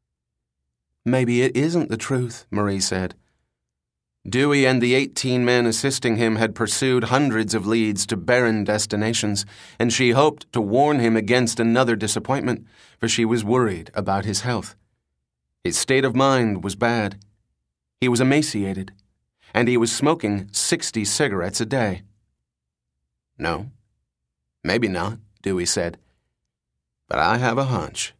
"Maybe it isn't the truth," Marie said. Dewey and the eighteen men assisting him had pursued hundreds of leads to barren destinations, and she hoped to warn him against another disappointment, for she was worried about his health. His state of mind was bad. He was emaciated, and he was smoking sixty cigarettes a day. "No, maybe not," Dewey said. "But I have a hunch."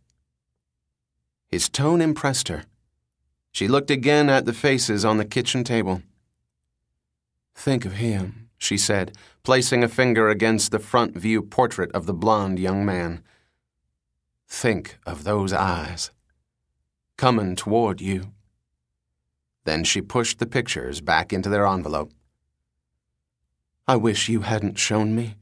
His tone impressed her. She looked again at the faces on the kitchen table. "Think of him," she said, placing a finger against the front view portrait of the blond young man. "Think of those eyes. Coming toward you." Then she pushed the pictures back into their envelope. "I wish you hadn't shown me."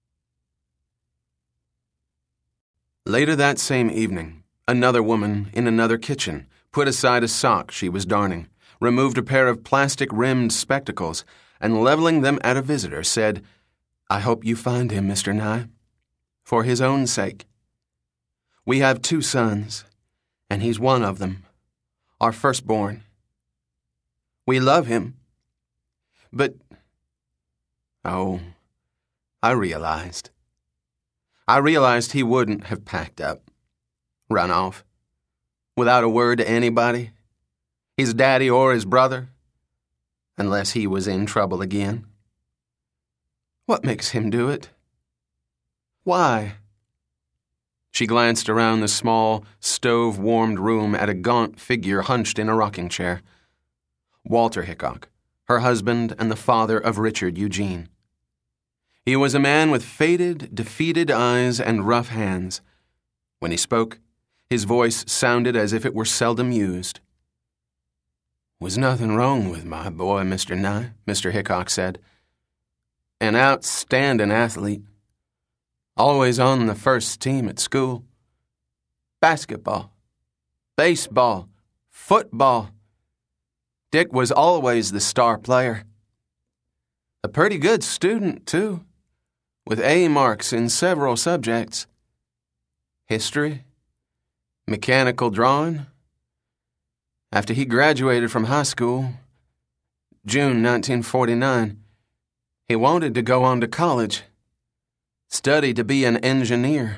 Later that same evening, another woman in another kitchen put aside a sock she was darning, removed a pair of plastic-rimmed spectacles, and leveling them at a visitor, said, "I hope you find him, Mister Nye, for his own sake. We have two sons, and he's one of them, our firstborn. We love him, but, oh, I realized. I realized he wouldn't have packed up, run off, without a word to anybody, his daddy or his brother, unless he was in trouble again. What makes him do it? Why?" She glanced around the small, stove-warmed room at a gaunt figure hunched in a rocking chair. Walter Hickok, her husband and the father of Richard Eugene. He was a man with faded, defeated eyes and rough hands. When he spoke, his voice sounded as if it were seldom used. "Was nothing wrong with my boy, Mister Nye," Mister Hickok said. "An outstanding athlete. Always on the first team at school. Basketball, baseball, football. Dick was always the star player. A pretty good student, too, with A marks in several subjects. History, mechanical drawing. After he graduated from high school, June nineteen forty-nine, he wanted to go on to college, study to be an engineer.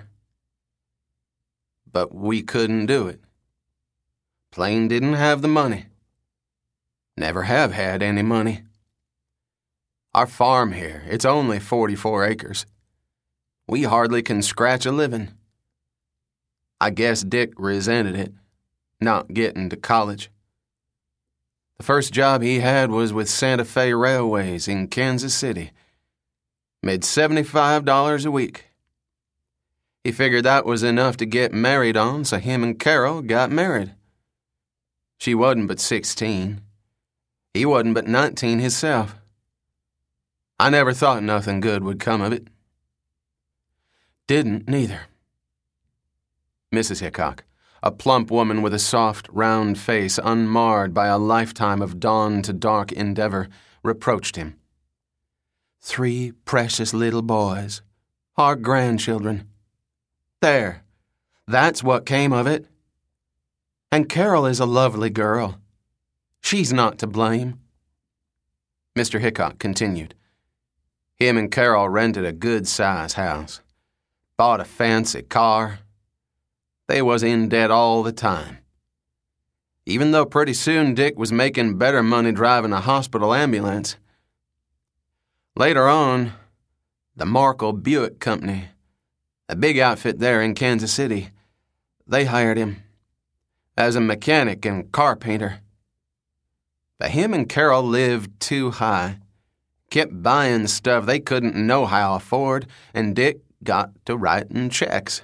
But we couldn't do it. Plain didn't have the money. Never have had any money. Our farm here, it's only forty-four acres. We hardly can scratch a living. I guess Dick resented it, not getting to college. The first job he had was with Santa Fe Railways in Kansas City. Made seventy-five dollars a week. He figured that was enough to get married on, so him and Carol got married. She wasn't but sixteen. He wasn't but nineteen himself. I never thought nothing good would come of it. Didn't, neither. Missus Hickok, a plump woman with a soft, round face unmarred by a lifetime of dawn-to-dark endeavor, reproached him. Three precious little boys, our grandchildren. There, that's what came of it. And Carol is a lovely girl. She's not to blame. Mister Hickok continued. Him and Carol rented a good-sized house, bought a fancy car. They was in debt all the time. Even though pretty soon Dick was making better money driving a hospital ambulance. Later on, the Markle Buick Company, a big outfit there in Kansas City, they hired him as a mechanic and car painter. But him and Carol lived too high, kept buying stuff they couldn't know how afford, and Dick got to writing checks.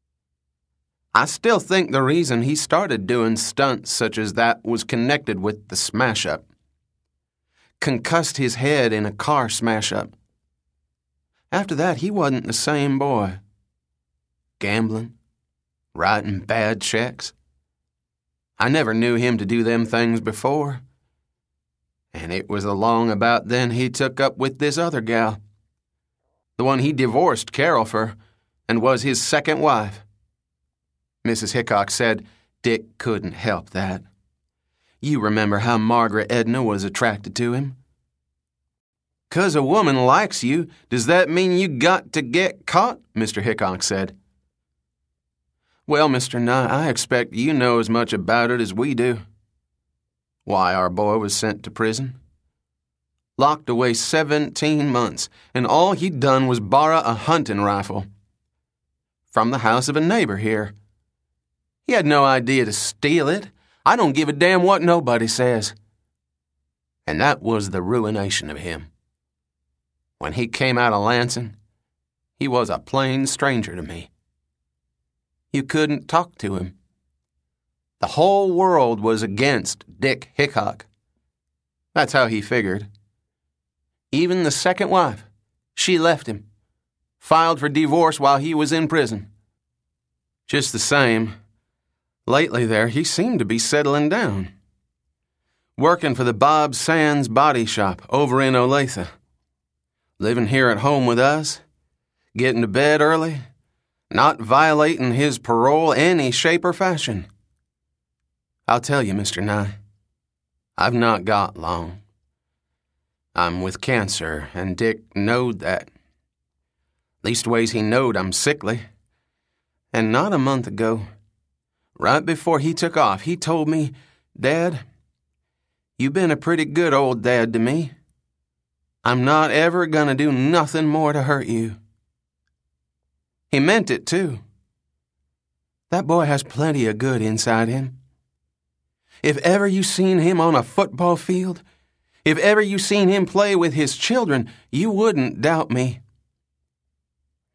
I still think the reason he started doing stunts such as that was connected with the smash-up. Concussed his head in a car smash-up. After that, he wasn't the same boy. Gambling, writing bad checks. I never knew him to do them things before. And it was along about then he took up with this other gal. The one he divorced Carol for, and was his second wife. Missus Hickok said Dick couldn't help that. You remember how Margaret Edna was attracted to him? 'Cause a woman likes you, does that mean you got to get caught? Mister Hickok said. Well, Mister Nye, I expect you know as much about it as we do. Why, our boy was sent to prison. Locked away seventeen months, and all he'd done was borrow a hunting rifle from the house of a neighbor here. He had no idea to steal it. I don't give a damn what nobody says. And that was the ruination of him. When he came out of Lansing, he was a plain stranger to me. You couldn't talk to him. The whole world was against Dick Hickok. That's how he figured. Even the second wife, she left him, filed for divorce while he was in prison. Just the same, lately there, he seemed to be settling down. Working for the Bob Sands Body Shop over in Olathe. Living here at home with us, getting to bed early, not violating his parole any shape or fashion. I'll tell you, Mister Nye, I've not got long. I'm with cancer, and Dick knowed that. Leastways he knowed I'm sickly. And not a month ago, right before he took off, he told me, Dad, you've been a pretty good old dad to me. I'm not ever gonna do nothing more to hurt you. He meant it, too. That boy has plenty of good inside him. If ever you seen him on a football field, if ever you seen him play with his children, you wouldn't doubt me.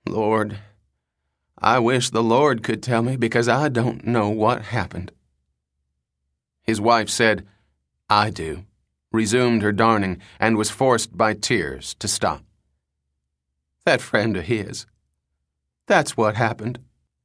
Lord, I wish the Lord could tell me because I don't know what happened. His wife said, I do, resumed her darning, and was forced by tears to stop. That friend of his. That's what happened.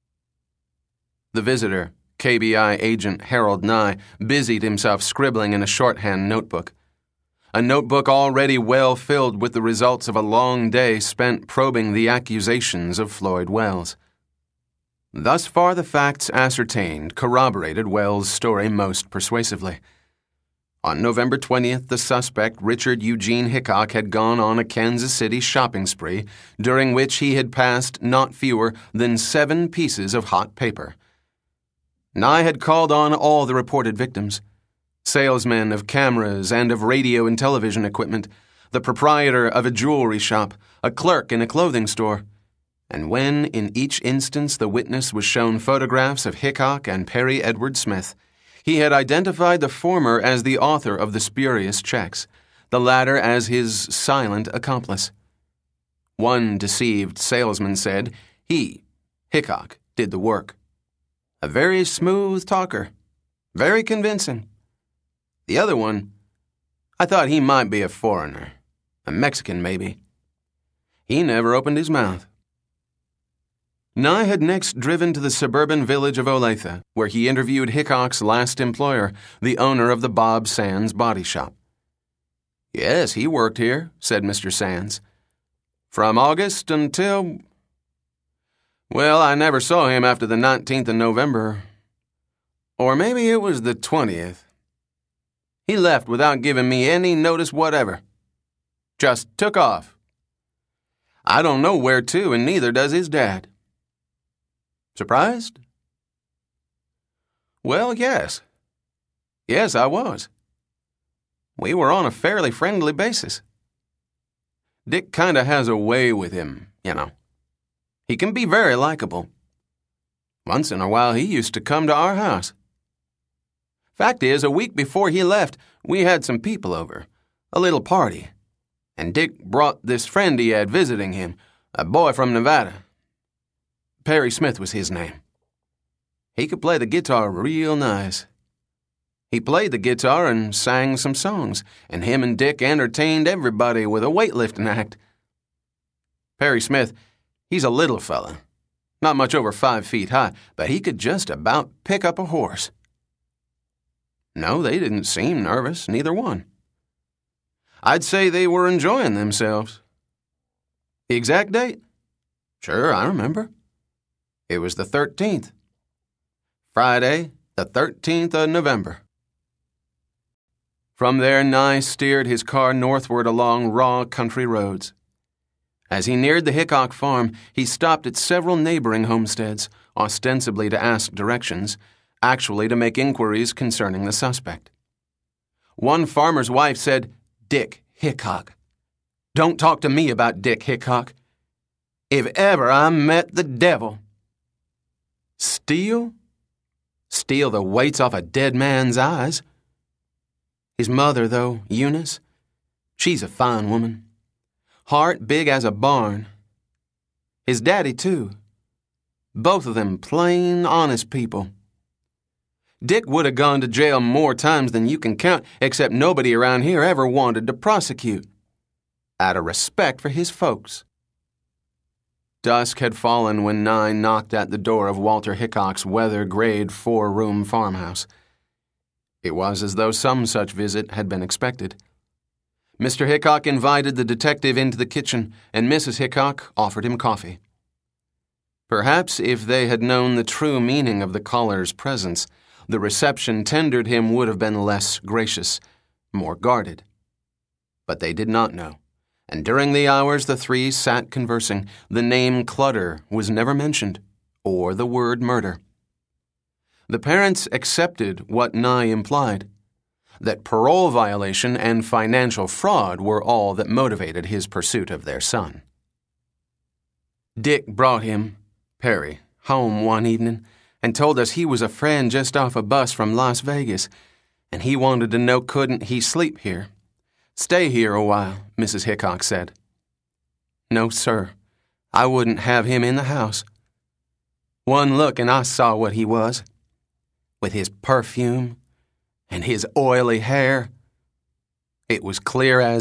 The visitor, K B I agent Harold Nye, busied himself scribbling in a shorthand notebook. A notebook already well filled with the results of a long day spent probing the accusations of Floyd Wells. Thus far, the facts ascertained corroborated Wells' story most persuasively. On November twentieth, the suspect, Richard Eugene Hickok, had gone on a Kansas City shopping spree, during which he had passed not fewer than seven pieces of hot paper. Nye had called on all the reported victims, salesmen of cameras and of radio and television equipment, the proprietor of a jewelry shop, a clerk in a clothing store, and when, in each instance, the witness was shown photographs of Hickok and Perry Edward Smith, he had identified the former as the author of the spurious checks, the latter as his silent accomplice. One deceived salesman said he, Hickok, did the work. A very smooth talker, very convincing. The other one, I thought he might be a foreigner, a Mexican maybe. He never opened his mouth. Nye had next driven to the suburban village of Olathe, where he interviewed Hickok's last employer, the owner of the Bob Sands body shop. Yes, he worked here, said Mister Sands. From August until... Well, I never saw him after the nineteenth of November. Or maybe it was the twentieth. He left without giving me any notice whatever. Just took off. I don't know where to, and neither does his dad. Surprised? Well, yes. Yes, I was. We were on a fairly friendly basis. Dick kinda has a way with him, you know. He can be very likable. Once in a while, he used to come to our house. Fact is, a week before he left, we had some people over, a little party, and Dick brought this friend he had visiting him, a boy from Nevada. Perry Smith was his name. He could play the guitar real nice. He played the guitar and sang some songs, and him and Dick entertained everybody with a weightlifting act. Perry Smith, he's a little fella, not much over five feet high, but he could just about pick up a horse. No, they didn't seem nervous, neither one. I'd say they were enjoying themselves. The exact date? Sure, I remember. It was the thirteenth. Friday, the thirteenth of November. From there, Nye steered his car northward along raw country roads. As he neared the Hickok farm, he stopped at several neighboring homesteads, ostensibly to ask directions, actually to make inquiries concerning the suspect. One farmer's wife said, Dick Hickok. Don't talk to me about Dick Hickok. If ever I met the devil. Steal? Steal the weights off a dead man's eyes. His mother, though, Eunice, she's a fine woman. Heart big as a barn. His daddy, too. Both of them plain, honest people. Dick would have gone to jail more times than you can count, except nobody around here ever wanted to prosecute. Out of respect for his folks. Dusk had fallen when Nye knocked at the door of Walter Hickok's weather-grade four-room farmhouse. It was as though some such visit had been expected. Mister Hickok invited the detective into the kitchen, and Missus Hickok offered him coffee. Perhaps if they had known the true meaning of the caller's presence, the reception tendered him would have been less gracious, more guarded. But they did not know, and during the hours the three sat conversing, the name Clutter was never mentioned, or the word murder. The parents accepted what Nye implied, that parole violation and financial fraud were all that motivated his pursuit of their son. Dick brought him, Perry, home one evening and told us he was a friend just off a bus from Las Vegas, and he wanted to know couldn't he sleep here. Stay here a while, Missus Hickok said. No, sir. I wouldn't have him in the house. One look and I saw what he was. With his perfume and his oily hair, it was clear as